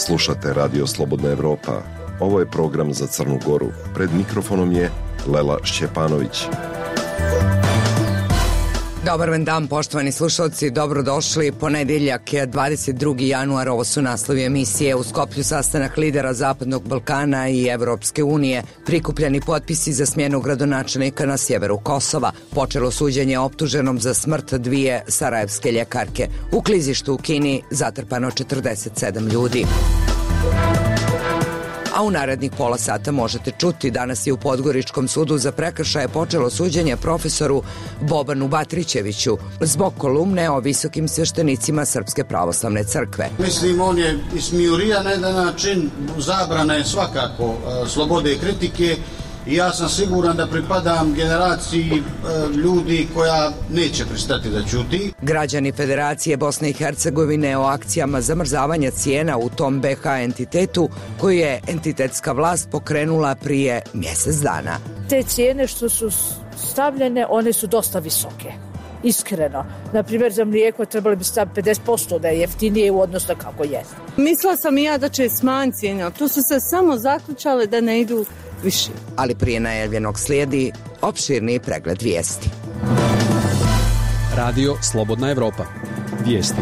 Slušate Radio Slobodna Evropa. Ovo je program za Crnu Goru. Pred mikrofonom je Lela Šćepanović. Dobar vam dan, poštovani slušalci, dobrodošli. Ponedeljak je 22. januar, ovo su naslovi emisije. U Skoplju sastanak lidera Zapadnog Balkana i Evropske unije. Prikupljeni potpisi za smjenu gradonačelnika na sjeveru Kosova. Počelo suđenje optuženom za smrt dvije sarajevske ljekarke. U klizištu u Kini zatrpano 47 ljudi. A u narednih pola sata možete čuti, danas je u Podgoričkom sudu za prekršaje počelo suđenje profesoru Bobanu Batrićeviću zbog kolumne o visokim sveštenicima Srpske pravoslavne crkve. Mislim, on je ismijurija na jedan način, zabrana je svakako slobode kritike i ja sam siguran da pripadam generaciji ljudi koja neće pristati da ćuti. Građani Federacije Bosne i Hercegovine o akcijama zamrzavanja cijena u tom BH entitetu koju je entitetska vlast pokrenula prije mjesec dana. Te cijene što su stavljene, one su dosta visoke. Iskreno. Naprimjer, za mlijeko trebali bi staviti 50% da je jeftinije u odnosu kako je. Mislila sam i ja da će smanjiti cijene, tu su se samo zaključale da ne idu više. Ali prije najavljenog slijedi opširni pregled vijesti. Radio Slobodna Evropa. Vijesti.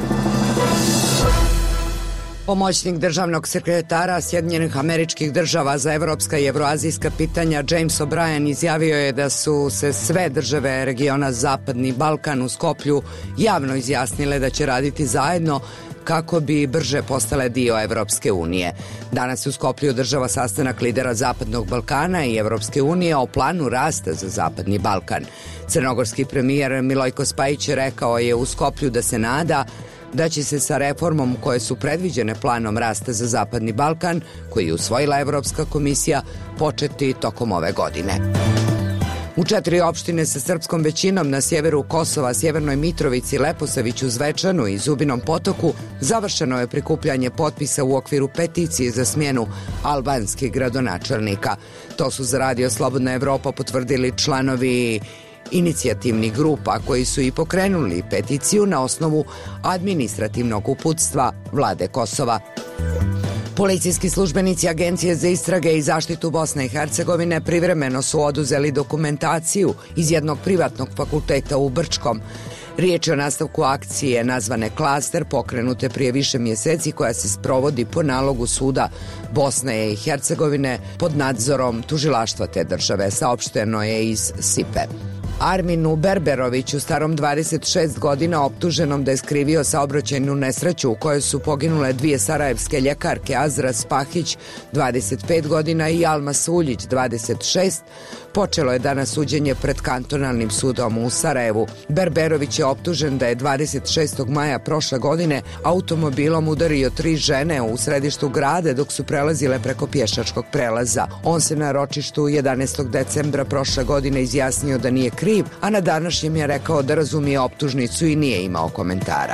Pomoćnik državnog sekretara Sjedinjenih Američkih Država za evropska i evroazijska pitanja James O'Brien izjavio je da su se sve države regiona Zapadni Balkan u Skoplju javno izjasnile da će raditi zajedno kako bi brže postale dio Evropske unije. Danas u Skoplju održava sastanak lidera Zapadnog Balkana i Evropske unije o planu rasta za Zapadni Balkan. Crnogorski premijer Milojko Spajić rekao je u Skoplju da se nada da će se sa reformom koje su predviđene planom rasta za Zapadni Balkan, koji je usvojila Evropska komisija, početi tokom ove godine. U 4 opštine sa srpskom većinom na sjeveru Kosova, Sjevernoj Mitrovici, Leposaviću, Zvečanu i Zubinom Potoku završeno je prikupljanje potpisa u okviru peticije za smjenu albanskih gradonačelnika. To su za Radio Slobodna Evropa potvrdili članovi inicijativnih grupa koji su i pokrenuli peticiju na osnovu administrativnog uputstva vlade Kosova. Policijski službenici Agencije za istrage i zaštitu Bosne i Hercegovine privremeno su oduzeli dokumentaciju iz jednog privatnog fakulteta u Brčkom. Riječ je o nastavku akcije nazvane Klaster, pokrenute prije više mjeseci, koja se sprovodi po nalogu suda Bosne i Hercegovine pod nadzorom tužilaštva te države, saopšteno je iz SIPE. Arminu Berberoviću, starom 26 godina, optuženom da je skrivio saobraćajnu nesreću u kojoj su poginule dvije sarajevske ljekarke, Azra Spahić, 25 godina, i Alma Suljić, 26, počelo je danas suđenje pred kantonalnim sudom u Sarajevu. Berberović je optužen da je 26. maja prošle godine automobilom udario 3 žene u središtu grada dok su prelazile preko pješačkog prelaza. On se na ročištu 11. decembra prošle godine izjasnio da nije kriv, a na današnjem je rekao da razumije optužnicu i nije imao komentara.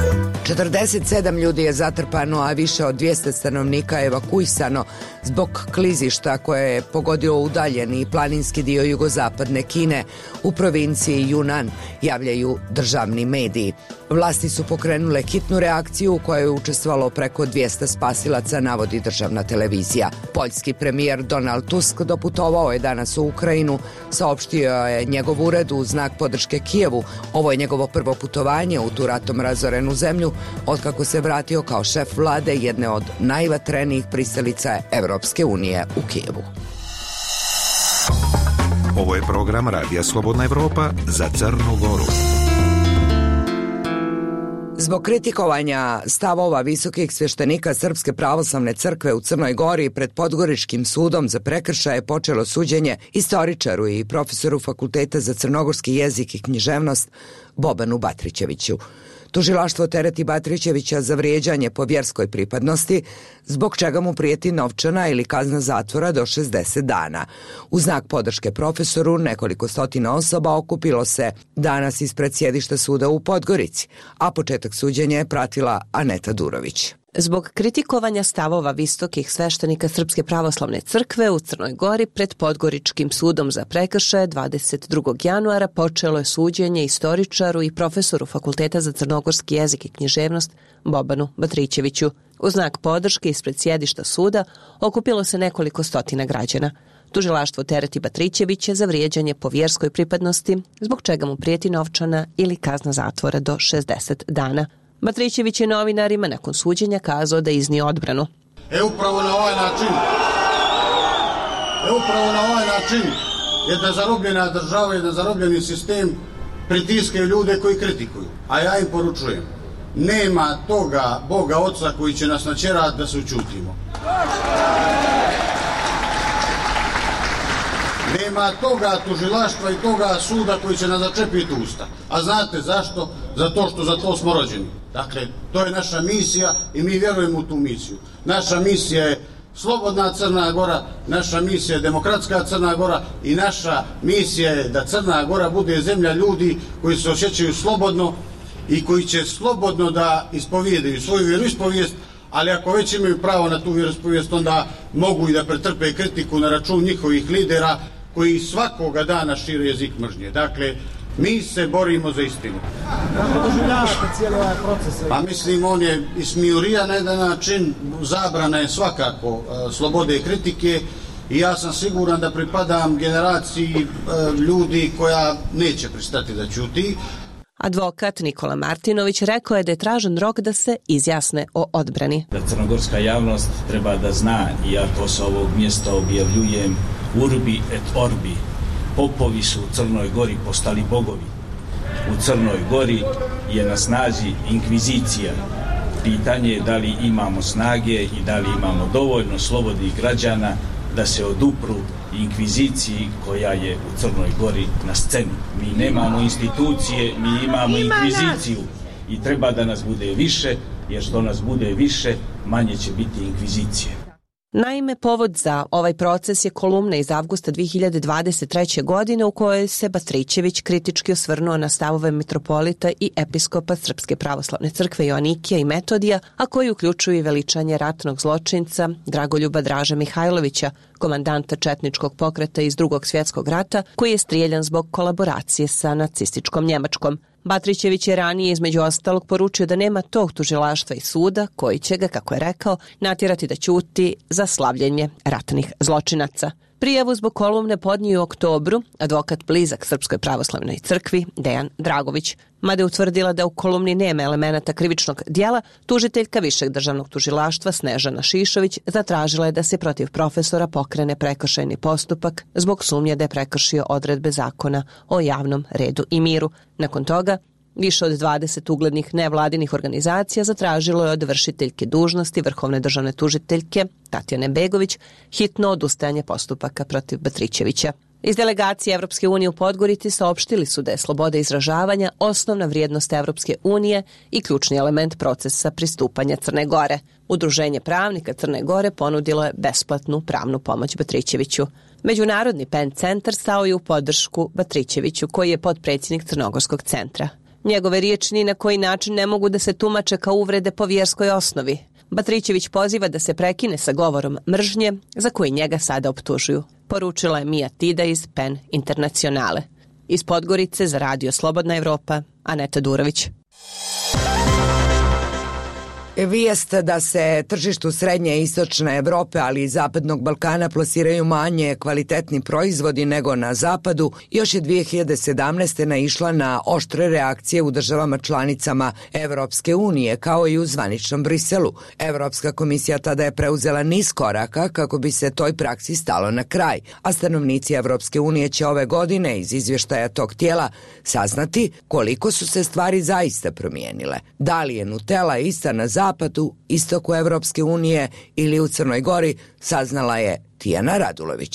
47 ljudi je zatrpano, a više od 200 stanovnika evakuisano zbog klizišta koje je pogodilo udaljeni planinski dio jugozapadne Kine u provinciji Yunnan, javljaju državni mediji. Vlasti su pokrenule hitnu reakciju u kojoj je učestvovalo preko 200 spasilaca, navodi državna televizija. Poljski premijer Donald Tusk doputovao je danas u Ukrajinu, saopštio je njegov ured u znak podrške Kijevu. Ovo je njegovo prvo putovanje u tu ratom razorenu zemlju otkako se vratio kao šef vlade jedne od najvatrenijih pristalica Evropske unije u Kijevu. Ovo je program Radija Slobodna Evropa za Crnu Goru. Zbog kritikovanja stavova visokih sveštenika Srpske pravoslavne crkve u Crnoj Gori pred Podgoričkim sudom za prekršaje počelo suđenje istoričaru i profesoru Fakulteta za crnogorski jezik i književnost Bobanu Batrićeviću. Tužilaštvo tereti Batrićevića za vrijeđanje po vjerskoj pripadnosti, zbog čega mu prijeti novčana ili kazna zatvora do 60 dana. U znak podrške profesoru nekoliko stotina osoba okupilo se danas ispred sjedišta suda u Podgorici, a početak suđenja je pratila Aneta Durović. Zbog kritikovanja stavova visokih sveštenika Srpske pravoslavne crkve u Crnoj Gori pred Podgoričkim sudom za prekršaje 22. januara počelo je suđenje istoričaru i profesoru Fakulteta za crnogorski jezik i književnost Bobanu Batrićeviću. U znak podrške ispred sjedišta suda okupilo se nekoliko stotina građana. Tužilaštvo tereti Batrićevića za vrijeđanje po vjerskoj pripadnosti, zbog čega mu prijeti novčana ili kazna zatvora do 60 dana. Batrićević je novinarima nakon suđenja kazao da iznio odbranu. Upravo na ovaj način jedna zarobljena država, jedan zarobljeni sistem pritiskaju ljude koji kritikuju. A ja im poručujem, nema toga Boga Oca koji će nas natjerati da se učutimo. Nema toga tužilaštva i toga suda koji će nas začepiti usta. A znate zašto? Zato što za to smo rođeni. Dakle, to je naša misija i mi vjerujemo u tu misiju. Naša misija je slobodna Crna Gora, naša misija je demokratska Crna Gora i naša misija je da Crna Gora bude zemlja ljudi koji se osjećaju slobodno i koji će slobodno da ispovijedaju svoju vjeroispovijest, ali ako već imaju pravo na tu vjeroispovijest, onda mogu i da pretrpe kritiku na račun njihovih lidera koji svakoga dana šire jezik mržnje. Dakle, mi se borimo za istinu. Kako doživljavate cijeli ovaj proces? Pa mislim, on je ismijurija na jedan način, zabrana je svakako slobode i kritike i ja sam siguran da pripadam generaciji ljudi koja neće pristati da ćuti. Advokat Nikola Martinović rekao je da je tražen rok da se izjasne o odbrani. Da crnogorska javnost treba da zna, i ja to sa ovog mjesta objavljujem, urbi et orbi, popovi su u Crnoj Gori postali bogovi. U Crnoj Gori je na snazi inkvizicija. Pitanje je da li imamo snage i da li imamo dovoljno slobodnih građana da se odupru inkviziciji koja je u Crnoj Gori na sceni. Mi nemamo institucije, mi imamo inkviziciju i treba da nas bude više, jer što nas bude više, manje će biti inkvizicije. Naime, povod za ovaj proces je kolumna iz avgusta 2023. godine u kojoj se Batrićević kritički osvrnuo na stavove mitropolita i episkopa Srpske pravoslavne crkve Joanikija i Metodija, a koji uključuju i veličanje ratnog zločinca Dragoljuba Draže Mihajlovića, komandanta četničkog pokreta iz Drugog svjetskog rata, koji je strijeljan zbog kolaboracije sa nacističkom Njemačkom. Batrićević je ranije između ostalog poručio da nema tog tužilaštva i suda koji će ga, kako je rekao, natjerati da ćuti za slavljenje ratnih zločinaca. Prijavu zbog kolumne podnio u oktobru advokat blizak Srpskoj pravoslavnoj crkvi Dejan Dragović. Mada je utvrdila da u kolumni nema elemenata krivičnog dijela, tužiteljka Višeg državnog tužilaštva Snežana Šišović zatražila je da se protiv profesora pokrene prekršajni postupak zbog sumnje da je prekršio odredbe zakona o javnom redu i miru. Nakon toga, više od 20 uglednih nevladinih organizacija zatražilo je od vršiteljke dužnosti Vrhovne državne tužiteljke Tatjane Begović hitno odustajanje postupaka protiv Batrićevića. Iz delegacije Evropske unije u Podgorici saopštili su da je sloboda izražavanja osnovna vrijednost Evropske unije i ključni element procesa pristupanja Crne Gore. Udruženje pravnika Crne Gore ponudilo je besplatnu pravnu pomoć Batrićeviću. Međunarodni PEN centar stao je u podršku Batrićeviću, koji je potpredsjednik Crnogorskog centra. Njegove riječi ni na koji način ne mogu da se tumače kao uvrede po vjerskoj osnovi. Batrićević poziva da se prekine sa govorom mržnje za koji njega sada optužuju, poručila je Mija Tida iz PEN Internacionale. Iz Podgorice za Radio Slobodna Evropa, Aneta Durović. Vijest da se tržištu srednje i istočne Evrope, ali i zapadnog Balkana plasiraju manje kvalitetni proizvodi nego na zapadu, još je 2017. naišla na oštre reakcije u državama članicama Evropske unije, kao i u zvaničnom Briselu. Evropska komisija tada je preuzela niz koraka kako bi se toj praksi stalo na kraj, a stanovnici Evropske unije će ove godine iz izvještaja tog tijela saznati koliko su se stvari zaista promijenile. Da li je Nutella ista na zapadu, istoku Evropske unije ili u Crnoj Gori, saznala je Tijana Radulović.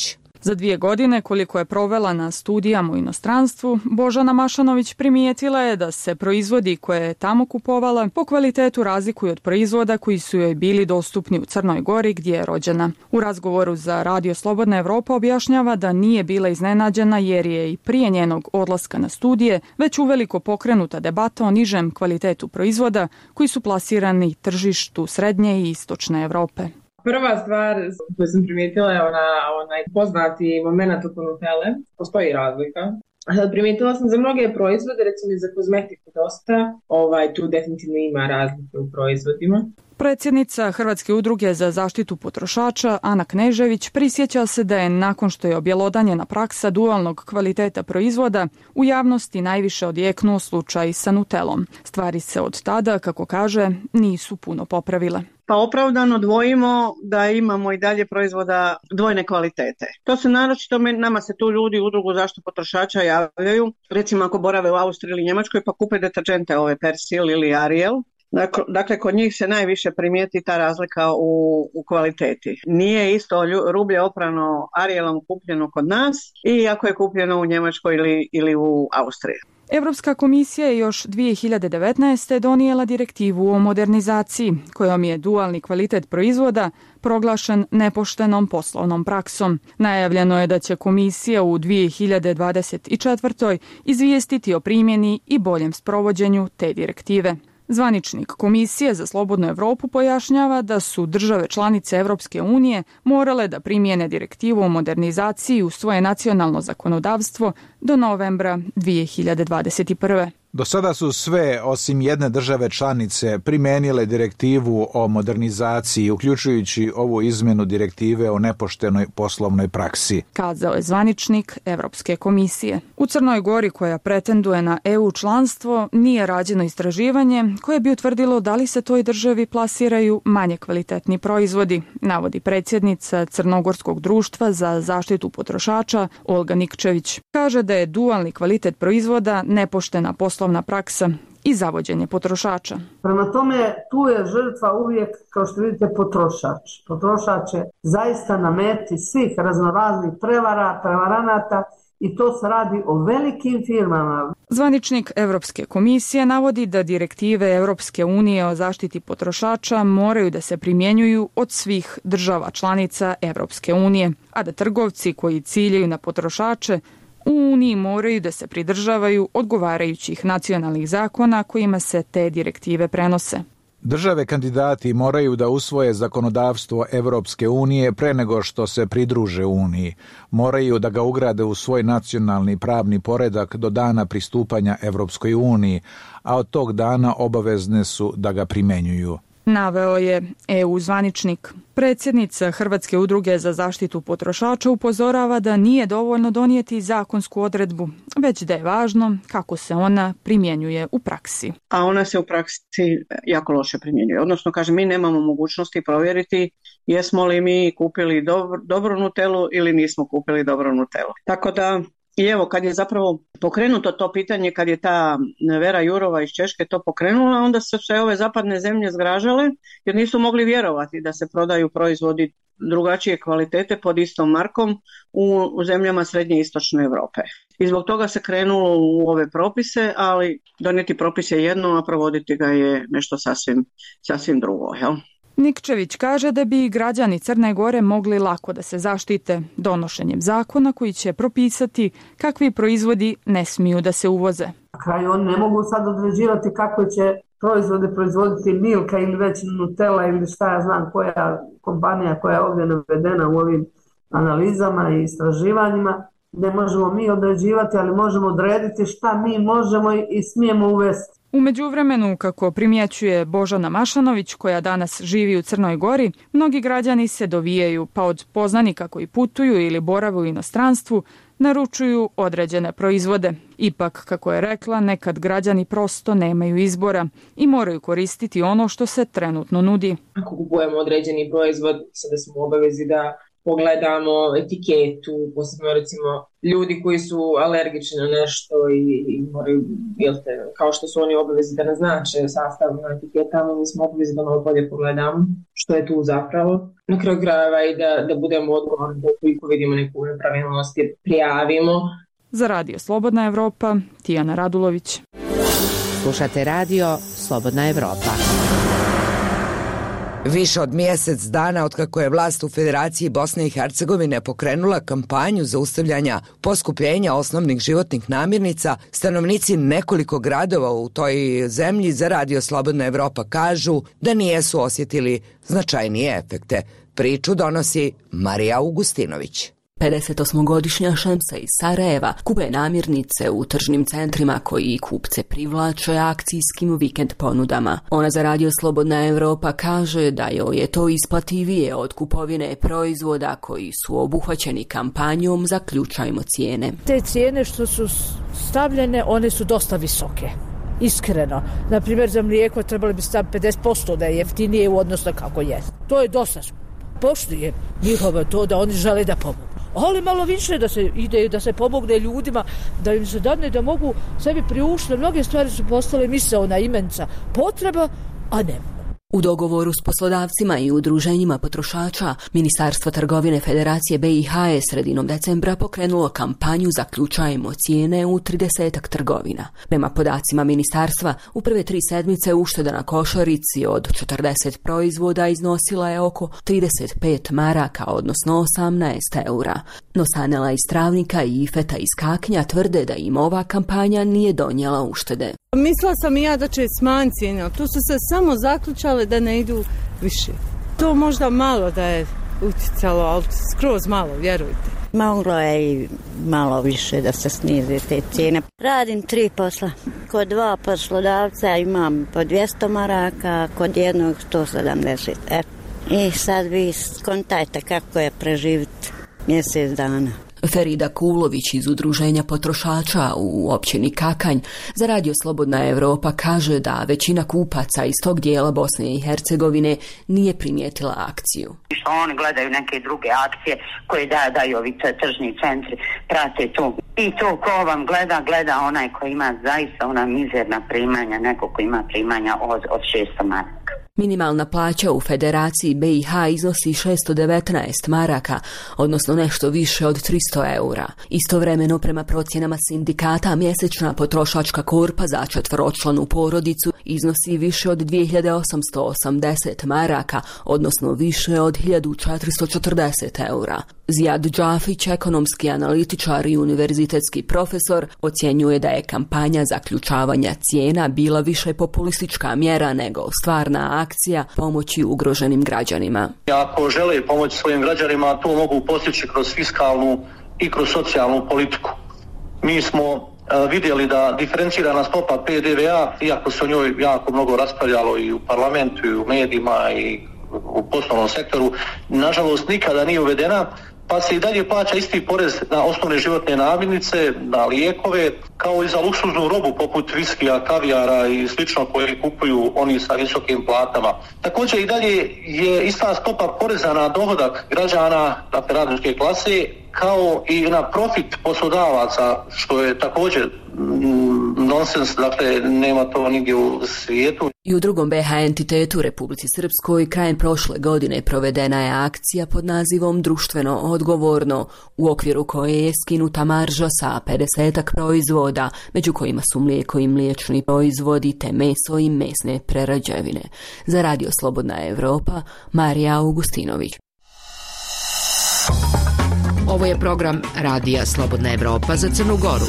Za 2 godine koliko je provela na studijama u inostranstvu, Božana Mašanović primijetila je da se proizvodi koje je tamo kupovala po kvalitetu razlikuju od proizvoda koji su joj bili dostupni u Crnoj Gori gdje je rođena. U razgovoru za Radio Slobodna Evropa objašnjava da nije bila iznenađena jer je i prije njenog odlaska na studije već uveliko pokrenuta debata o nižem kvalitetu proizvoda koji su plasirani tržištu srednje i istočne Evrope. Prva stvar koju sam primijetila je onaj poznati moment oko Nutelle. Postoji razlika. Primijetila sam za mnoge proizvode, recimo i za kozmetiku dosta, tu definitivno ima razlike u proizvodima. Predsjednica Hrvatske udruge za zaštitu potrošača Ana Knežević prisjeća se da je nakon što je objelodanjena praksa dualnog kvaliteta proizvoda u javnosti najviše odjeknuo slučaj sa Nutellom. Stvari se od tada, kako kaže, nisu puno popravile. Pa opravdano dvojimo da imamo i dalje proizvoda dvojne kvalitete. To se naročito, nama se tu ljudi u udrugu zaštitu potrošača javljaju, recimo ako borave u Austriji ili Njemačkoj pa kupe deterđente ove Persil ili Ariel. Dakle, kod njih se najviše primijeti ta razlika u kvaliteti. Nije isto rublje oprano Arielom kupljeno kod nas i ako je kupljeno u Njemačkoj ili u Austriji. Europska komisija je još 2019. donijela direktivu o modernizaciji, kojom je dualni kvalitet proizvoda proglašen nepoštenom poslovnom praksom. Najavljeno je da će komisija u 2024. izvijestiti o primjeni i boljem sprovođenju te direktive. Zvaničnik Komisije za slobodnu Evropu pojašnjava da su države članice Evropske unije morale da primijene direktivu o modernizaciji u svoje nacionalno zakonodavstvo do novembra 2021. Do sada su sve, osim jedne države članice, primijenile direktivu o modernizaciji, uključujući ovu izmjenu direktive o nepoštenoj poslovnoj praksi, kazao je zvaničnik Evropske komisije. U Crnoj Gori, koja pretenduje na EU članstvo, nije rađeno istraživanje koje bi utvrdilo da li se toj državi plasiraju manje kvalitetni proizvodi, navodi predsjednica Crnogorskog društva za zaštitu potrošača Olga Nikčević. Kaže da je dualni kvalitet proizvoda nepoštena poslovna praksa i zavođenje potrošača. Prema tome, tu je žrtva uvijek, kao što vidite, potrošač. Potrošač je zaista na meti svih raznoraznih prevaranata i to se radi o velikim firmama. Zvaničnik Evropske komisije navodi da direktive Evropske unije o zaštiti potrošača moraju da se primjenjuju od svih država članica Evropske unije, a da trgovci koji ciljaju na potrošače u Uniji moraju da se pridržavaju odgovarajućih nacionalnih zakona kojima se te direktive prenose. Države kandidati moraju da usvoje zakonodavstvo Evropske unije pre nego što se pridruže Uniji. Moraju da ga ugrade u svoj nacionalni pravni poredak do dana pristupanja Evropskoj uniji, a od tog dana obavezne su da ga primenjuju, naveo je EU zvaničnik. Predsjednica Hrvatske udruge za zaštitu potrošača upozorava da nije dovoljno donijeti zakonsku odredbu, već da je važno kako se ona primjenjuje u praksi. A ona se u praksi jako loše primjenjuje. Odnosno, mi nemamo mogućnosti provjeriti jesmo li mi kupili dobru Nutellu ili nismo kupili dobru Nutellu. Tako da, i evo, kad je zapravo pokrenuto to pitanje, kad je ta Vera Jourova iz Češke to pokrenula, onda su se ove zapadne zemlje zgražale jer nisu mogli vjerovati da se prodaju proizvodi drugačije kvalitete pod istom markom u zemljama srednje i istočne Europe. I zbog toga se krenulo u ove propise, ali donijeti propis je jedno, a provoditi ga je nešto sasvim drugo, jel? Nikčević kaže da bi građani Crne Gore mogli lako da se zaštite donošenjem zakona koji će propisati kakvi proizvodi ne smiju da se uvoze. Na kraju oni ne mogu sad određivati kako će proizvode proizvoditi Milka ili već Nutella ili šta ja znam koja kompanija koja je ovdje navedena u ovim analizama i istraživanjima. Ne možemo mi određivati, ali možemo odrediti šta mi možemo i smijemo uvesti. U međuvremenu, kako primjećuje Božana Mašanović, koja danas živi u Crnoj Gori, mnogi građani se dovijaju, pa od poznanika koji putuju ili borave u inostranstvu, naručuju određene proizvode. Ipak, kako je rekla, nekad građani prosto nemaju izbora i moraju koristiti ono što se trenutno nudi. Ako kupujemo određeni proizvod, mislim da smo u obavezi da pogledamo etiketu, posebno recimo ljudi koji su alergični na nešto i moraju, kao što su oni obavezi da naznače sastav na etiketama, mi smo obavezi da malo bolje pogledamo što je tu zapravo. Na kraju krajeva i da budemo odgovorni da ukoliko vidimo neku nepravilnost prijavimo. Za Radio Slobodna Evropa, Tijana Radulović. Slušate radio Slobodna Evropa. Više od mjesec dana otkako je vlast u Federaciji Bosne i Hercegovine pokrenula kampanju zaustavljanja poskupljenja osnovnih životnih namirnica, stanovnici nekoliko gradova u toj zemlji za Radio Slobodna Evropa kažu da nijesu osjetili značajnije efekte. Priču donosi Marija Augustinović. 58-godišnja Šemsa iz Sarajeva kupuje namirnice u tržnim centrima koji kupce privlače akcijskim vikend ponudama. Ona za Radio Slobodna Evropa kaže da joj je to isplativije od kupovine proizvoda koji su obuhvaćeni kampanjom Zaključajmo cijene. Te cijene što su stavljene, one su dosta visoke. Iskreno. Na primjer, za mlijeko trebali bi staviti 50% da je jeftinije u odnosu kako je. To je dosta. Poštuje njihovo to da oni žele da pomogu. Ali malo više da se ide, da se pomogne ljudima, da im se dadne da mogu sebi priuštiti. Mnoge stvari su postale misaona imenca potreba, a ne. U dogovoru s poslodavcima i udruženjima potrošača, Ministarstvo trgovine Federacije BiH je sredinom decembra pokrenulo kampanju Zaključajmo cijene u 30-ak trgovina. Prema podacima ministarstva, u prve 3 sedmice ušteda na košarici od 40 proizvoda iznosila je oko 35 maraka, odnosno 18 eura. No Sanela iz Travnika i Ifeta iz Kaknja tvrde da im ova kampanja nije donijela uštede. Mislila sam i ja da će smanjiti cijene, tu su se samo zaključale da ne idu više. To možda malo da je uticalo, ali skroz malo, vjerujte. Moglo je i malo više da se snize te cijene. Radim 3 posla. Kod 2 poslodavca imam po 200 maraka, kod jednog 170. I sad vi skontajte kako je preživiti mjesec dana. Ferida Kulović iz Udruženja potrošača u općini Kakanj za Radio Slobodna Evropa kaže da većina kupaca iz tog dijela Bosne i Hercegovine nije primijetila akciju. Što oni gledaju neke druge akcije koje daju ovi tržni centri, prate to. I to ko vam gleda onaj koji ima zaista ona mizerna primanja, neko koji ima primanja od 600 maraka. Minimalna plaća u Federaciji BiH iznosi 619 maraka, odnosno nešto više od 300 eura. Istovremeno, prema procjenama sindikata, mjesečna potrošačka korpa za četveročlanu porodicu iznosi više od 2880 maraka, odnosno više od 1440 eura. Zijad Džafić, ekonomski analitičar i univerzitetski profesor, ocjenjuje da je kampanja zaključavanja cijena bila više populistička mjera nego stvarna akcija pomoći ugroženim građanima. Ako žele pomoći svojim građanima, to mogu postići kroz fiskalnu i kroz socijalnu politiku. Mi smo vidjeli da diferencirana stopa PDV-a, iako se o njoj jako mnogo raspravljalo i u parlamentu i u medijima i u poslovnom sektoru, nažalost nikada nije uvedena, pa se i dalje plaća isti porez na osnovne životne namirnice, na lijekove, kao i za luksuznu robu poput viskija, kavijara i slično koje kupuju oni sa visokim platama. Također i dalje je ista stopa poreza na dohodak građana, dakle radničke klase, kao i na profit poslodavaca, što je također nonsens, dakle nema to nigdje u svijetu. I u drugom BiH entitetu Republici Srpskoj krajem prošle godine provedena je akcija pod nazivom Društveno odgovorno, u okviru koje je skinuta marža sa 50-ak proizvoda, među kojima su mlijeko i mliječni proizvodi te meso i mesne prerađevine. Za Radio Slobodna Evropa, Marija Augustinović. Ovo je program Radija Slobodna Evropa za Crnu Goru.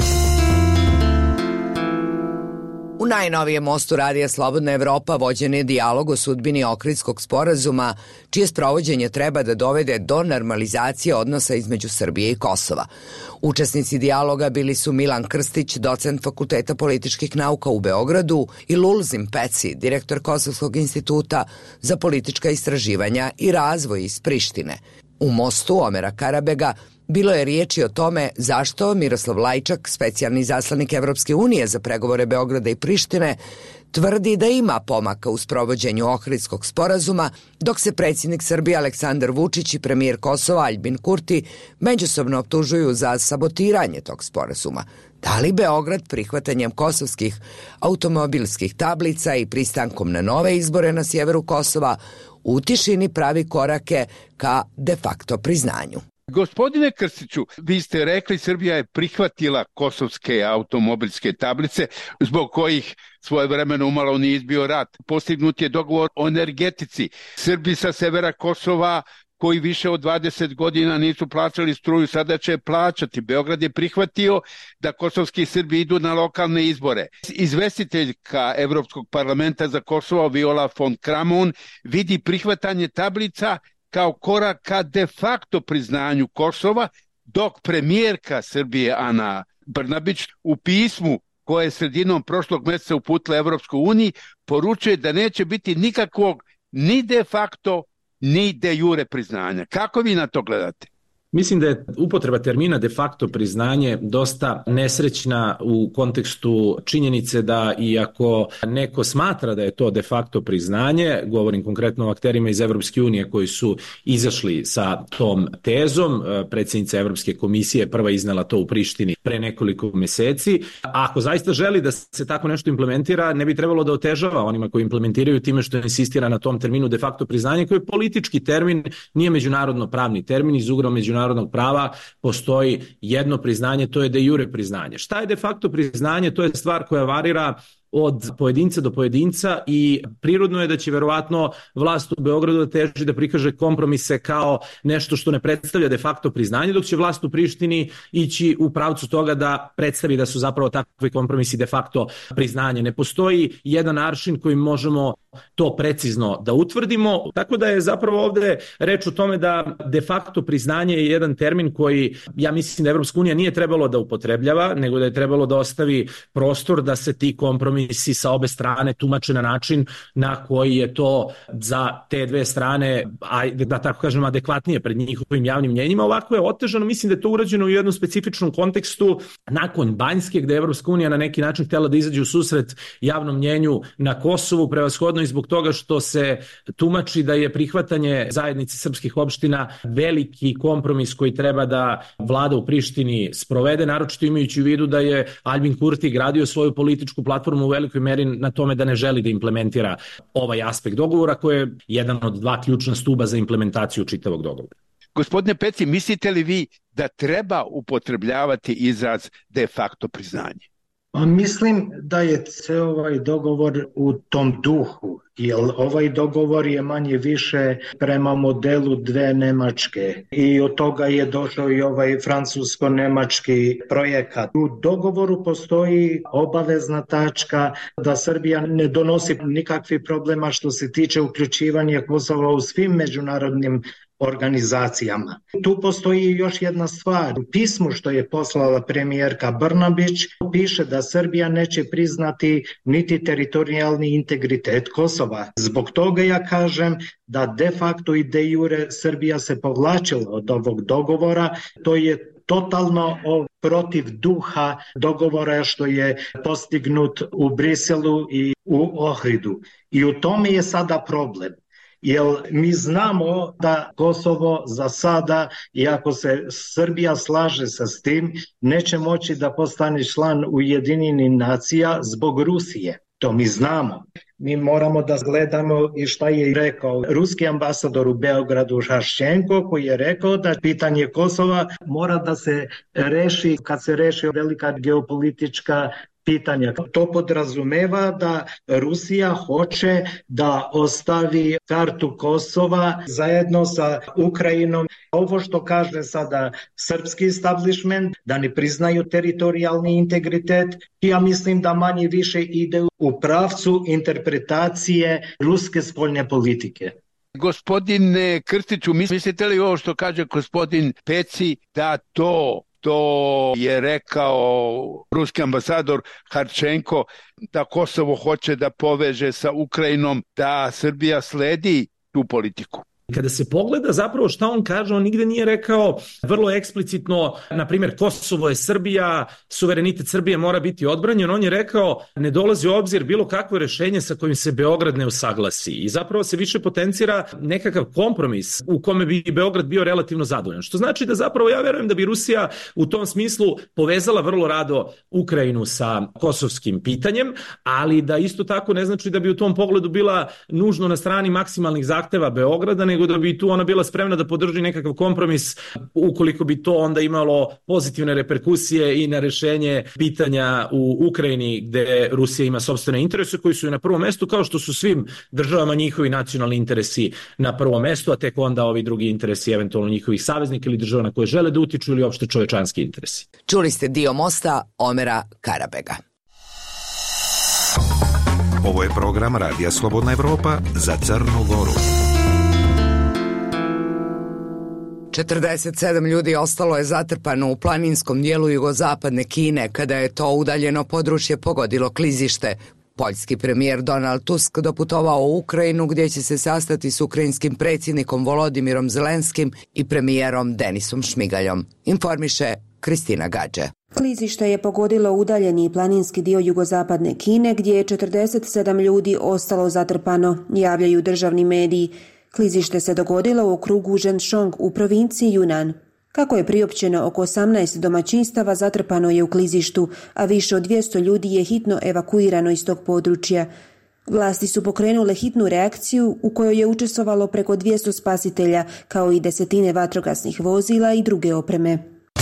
U najnovijem mostu Radija Slobodna Evropa vođen je dijalog o sudbini Ohridskog sporazuma, čije sprovođenje treba da dovede do normalizacije odnosa između Srbije i Kosova. Učesnici dijaloga bili su Milan Krstić, docent Fakulteta političkih nauka u Beogradu, i Lulzim Peci, direktor Kosovskog instituta za politička istraživanja i razvoj iz Prištine. U mostu Omera Karabega bilo je riječi o tome zašto Miroslav Lajčak, specijalni izaslanik Evropske unije za pregovore Beograda i Prištine, tvrdi da ima pomaka u sprovođenju Ohridskog sporazuma, dok se predsjednik Srbije Aleksandar Vučić i premijer Kosova Aljbin Kurti međusobno optužuju za sabotiranje tog sporazuma. Da li Beograd prihvatanjem kosovskih automobilskih tablica i pristankom na nove izbore na sjeveru Kosova u tišini pravi korake ka de facto priznanju? Gospodine Krstiću, vi ste rekli Srbija je prihvatila kosovske automobilske tablice zbog kojih svojevremeno umalo nije izbio rat. Postignut je dogovor o energetici. Srbi sa severa Kosova koji više od 20 godina nisu plaćali struju, sada će plaćati. Beograd je prihvatio da kosovski Srbi idu na lokalne izbore. Izvestiteljka Evropskog parlamenta za Kosovo Viola von Kramon vidi prihvatanje tablica kao korak ka de facto priznanju Kosova, dok premijerka Srbije Ana Brnabić u pismu koje je sredinom prošlog mjeseca uputila Evropskoj uniji poručuje da neće biti nikakvog ni de facto ni de jure priznanja. Kako vi na to gledate? Mislim da je upotreba termina de facto priznanje dosta nesrećna u kontekstu činjenice da iako neko smatra da je to de facto priznanje, govorim konkretno o akterima iz Evropske unije koji su izašli sa tom tezom, predsjednica Evropske komisije prva iznela to u Prištini pre nekoliko mjeseci, a ako zaista želi da se tako nešto implementira, ne bi trebalo da otežava onima koji implementiraju time što insistira na tom terminu de facto priznanje, koji je politički termin, nije međunarodno pravni termin, iz ugla međunarodnog prava postoji jedno priznanje, to je de jure priznanje. Šta je de facto priznanje? To je stvar koja varira od pojedinca do pojedinca i prirodno je da će verovatno vlast u Beogradu da teži da prikaže kompromise kao nešto što ne predstavlja de facto priznanje, dok će vlast u Prištini ići u pravcu toga da predstavi da su zapravo takvi kompromisi de facto priznanje. Ne postoji jedan aršin kojim možemo to precizno da utvrdimo, tako da je zapravo ovde reč o tome da de facto priznanje je jedan termin koji ja mislim da Evropska unija nije trebalo da upotrebljava, nego da je trebalo da ostavi prostor da se ti kompromisi sa obe strane tumače na način na koji je to za te dve strane, da tako kažem, adekvatnije pred njihovim javnim mnjenjima. Ovako je otežano, mislim da je to urađeno u jednom specifičnom kontekstu nakon Banjske, gde je Evropska unija na neki način htjela da izađe u susret javnom mnjenju na Kosovu, prevashodno i zbog toga što se tumači da je prihvatanje zajednice srpskih opština veliki kompromis koji treba da vlada u Prištini sprovede, naročito imajući u vidu da je Aljbin Kurti gradio svoju političku platformu u velikoj meri na tome da ne želi da implementira ovaj aspekt dogovora koji je jedan od dva ključna stuba za implementaciju čitavog dogovora. Gospodine Peci, mislite li vi da treba upotrebljavati izraz de facto priznanje? Mislim da je ceo ovaj dogovor u tom duhu, jer ovaj dogovor je manje više prema modelu dve Nemačke i od toga je došao i ovaj francusko-nemački projekat. U dogovoru postoji obavezna tačka da Srbija ne donosi nikakvih problema što se tiče uključivanja Kosova u svim međunarodnim organizacijama. Tu postoji još jedna stvar. U pismu što je poslala premijerka Brnabić piše da Srbija neće priznati niti teritorijalni integritet Kosova. Zbog toga ja kažem da de facto i de jure Srbija se povlačila od ovog dogovora. To je totalno protiv duha dogovora što je postignut u Briselu i u Ohridu. I u tome je sada problem. Jer mi znamo da Kosovo za sada, iako se Srbija slaže sa tim, neće moći da postane član Ujedinjenih nacija zbog Rusije. To mi znamo. Mi moramo da gledamo i šta je rekao ruski ambasador u Beogradu Haščenko, koji je rekao da pitanje Kosova mora da se reši kad se reši velika geopolitička pitanja. To podrazumeva da Rusija hoće da ostavi kartu Kosova zajedno sa Ukrajinom. Ovo što kaže sada srpski establishment, da ne priznaju teritorijalni integritet, ja mislim da manje više ide u pravcu interpretacije ruske spoljne politike. Gospodine Krstiću, mislite li ovo što kaže gospodin Peci da to je rekao ruski ambasador Harčenko, da Kosovo hoće da poveže sa Ukrajinom, da Srbija sledi tu politiku? Kada se pogleda zapravo šta on kaže, on nigde nije rekao vrlo eksplicitno, na primjer, Kosovo je Srbija, suverenitet Srbije mora biti odbranjen. On je rekao ne dolazi u obzir bilo kakvo rešenje sa kojim se Beograd ne usaglasi. I zapravo se više potencira nekakav kompromis u kome bi Beograd bio relativno zadovoljan. Što znači da zapravo ja verujem da bi Rusija u tom smislu povezala vrlo rado Ukrajinu sa kosovskim pitanjem, ali da isto tako ne znači da bi u tom pogledu bila nužno na strani maksimalnih zahteva Beograda, nego da bi tu ona bila spremna da podrži nekakav kompromis ukoliko bi to onda imalo pozitivne reperkusije i na rešenje pitanja u Ukrajini gde Rusija ima sopstvene interese koji su na prvom mestu, kao što su svim državama njihovi nacionalni interesi na prvom mestu, a tek onda ovi drugi interesi eventualno njihovih saveznika ili država na koje žele da utiču ili opšte čovečanski interesi. Čuli ste dio mosta Omera Karabega. Ovo je program Radija Slobodna Evropa za Crnu Goru. 47 ljudi ostalo je zatrpano u planinskom dijelu jugozapadne Kine kada je to udaljeno područje pogodilo klizište. Poljski premijer Donald Tusk doputovao u Ukrajinu gdje će se sastati s ukrajinskim predsjednikom Volodimirom Zelenskim i premijerom Denisom Šmigaljom. Informiše Kristina Gađe. Klizište je pogodilo udaljeni planinski dio jugozapadne Kine gdje je 47 ljudi ostalo zatrpano, javljaju državni mediji. Klizište se dogodilo u krugu Zhenshong u provinciji Yunnan. Kako je priopćeno, oko 18 domaćinstava zatrpano je u klizištu, a više od 200 ljudi je hitno evakuirano iz tog područja. Vlasti su pokrenule hitnu reakciju u kojoj je učestvovalo preko 200 spasitelja, kao i desetine vatrogasnih vozila i druge opreme.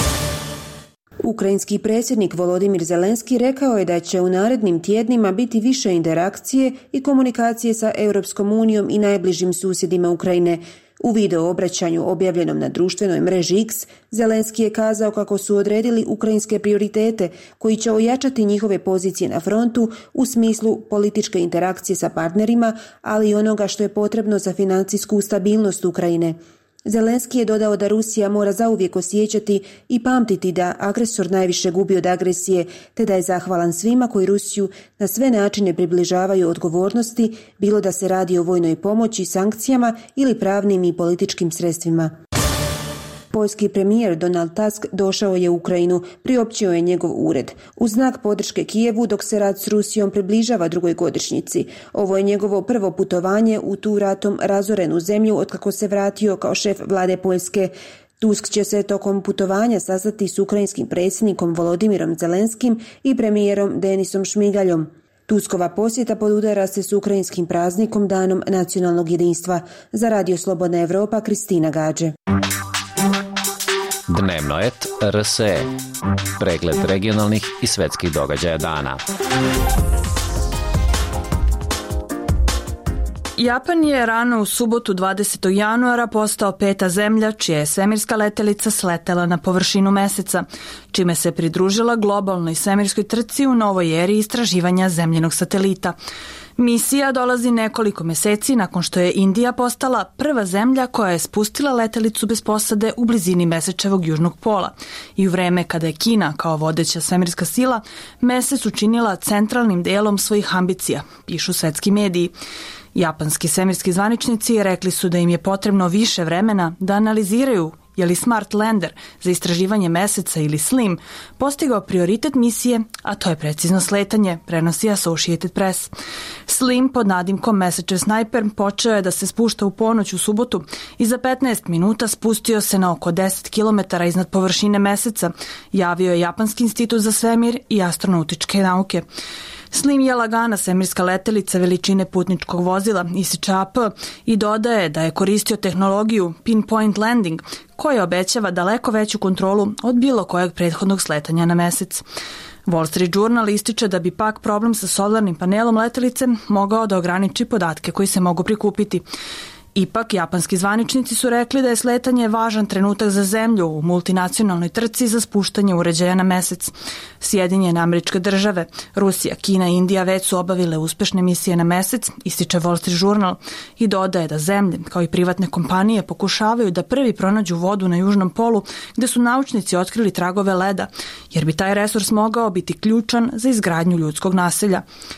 Ukrajinski predsjednik Volodimir Zelenski rekao je da će u narednim tjednima biti više interakcije i komunikacije sa Europskom unijom i najbližim susjedima Ukrajine. U video obraćanju objavljenom na društvenoj mreži X, Zelenski je kazao kako su odredili ukrajinske prioritete koji će ojačati njihove pozicije na frontu u smislu političke interakcije sa partnerima, ali i onoga što je potrebno za financijsku stabilnost Ukrajine. Zelenski je dodao da Rusija mora zauvijek osjećati i pamtiti da agresor najviše gubi od agresije, te da je zahvalan svima koji Rusiju na sve načine približavaju odgovornosti, bilo da se radi o vojnoj pomoći, sankcijama ili pravnim i političkim sredstvima. Poljski premijer Donald Tusk došao je u Ukrajinu, priopćio je njegov ured. U znak podrške Kijevu dok se rat s Rusijom približava drugoj godišnjici. Ovo je njegovo prvo putovanje u tu ratom razorenu zemlju otkako se vratio kao šef vlade Poljske. Tusk će se tokom putovanja sastati s ukrajinskim predsjednikom Volodimirom Zelenskim i premijerom Denisom Šmigaljom. Tuskova posjeta podudara se s ukrajinskim praznikom Danom nacionalnog jedinstva. Za Radio Slobodna Evropa, Kristina Gađe. Dnevnoet RSE. Pregled regionalnih i svetskih događaja dana. Japan je rano u subotu 20. januara postao 5. zemlja čija je svemirska letelica sletela na površinu meseca, čime se pridružila globalnoj svemirskoj trci u novoj eri istraživanja zemljinog satelita. Misija dolazi nekoliko meseci nakon što je Indija postala prva zemlja koja je spustila letelicu bez posade u blizini mesečevog južnog pola i u vreme kada je Kina kao vodeća svemirska sila mesec učinila centralnim delom svojih ambicija, pišu svetski mediji. Japanski svemirski zvaničnici rekli su da im je potrebno više vremena da analiziraju je li Smart Lander za istraživanje meseca ili SLIM postigao prioritet misije, a to je precizno sletanje, prenosi Associated Press. SLIM pod nadimkom Mesečev snajper počeo je da se spušta u ponoć u subotu i za 15 minuta spustio se na oko 10 km iznad površine meseca, javio je Japanski institut za svemir i astronautičke nauke. SLIM je lagana svemirska letelica veličine putničkog vozila ISČAP i dodaje da je koristio tehnologiju Pinpoint Landing koja obećava daleko veću kontrolu od bilo kojeg prethodnog sletanja na mesec. Wall Street Journal ističe da bi pak problem sa solarnim panelom letelice mogao da ograniči podatke koji se mogu prikupiti. Ipak, japanski zvaničnici su rekli da je sletanje važan trenutak za zemlju u multinacionalnoj trci za spuštanje uređaja na mesec. Sjedinjene Američke Države, Rusija, Kina i Indija već su obavile uspešne misije na mesec, ističe Wall Street Journal, i dodaje da zemlje, kao i privatne kompanije, pokušavaju da prvi pronađu vodu na južnom polu gde su naučnici otkrili tragove leda, jer bi taj resurs mogao biti ključan za izgradnju ljudskog naselja.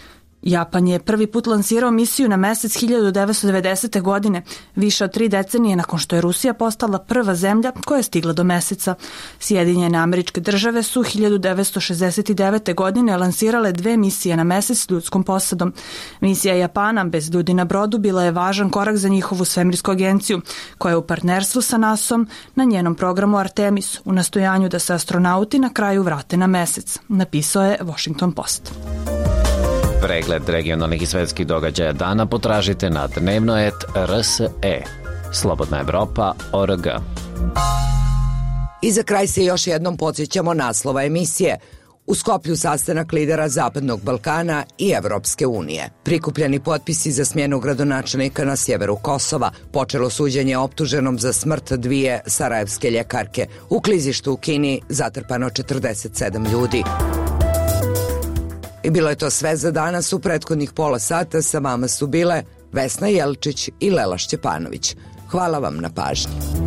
Japan je prvi put lansirao misiju na mesec 1990. godine, više od 3 decenije nakon što je Rusija postala prva zemlja koja je stigla do meseca. Sjedinjene Američke Države su 1969. godine lansirale 2 misije na mesec s ljudskom posadom. Misija Japana bez ljudi na brodu bila je važan korak za njihovu svemirsku agenciju, koja je u partnerstvu sa NASA-om na njenom programu Artemis u nastojanju da se astronauti na kraju vrate na mesec, napisao je Washington Post. Pregled regionalnih i svetskih događaja dana potražite na dnevnoet.rse. Slobodna Evropa.org. I za kraj se još jednom podsjećamo naslova emisije. U Skoplju sastanak lidera Zapadnog Balkana i Evropske unije. Prikupljeni potpisi za smjenu gradonačelnika na sjeveru Kosova. Počelo suđenje optuženom za smrt 2 sarajevske ljekarke. U klizištu u Kini zatrpano 47 ljudi. I bilo je to sve za danas. U prethodnih pola sata sa vama su bile Vesna Jelčić i Lela Šćepanović. Hvala vam na pažnji.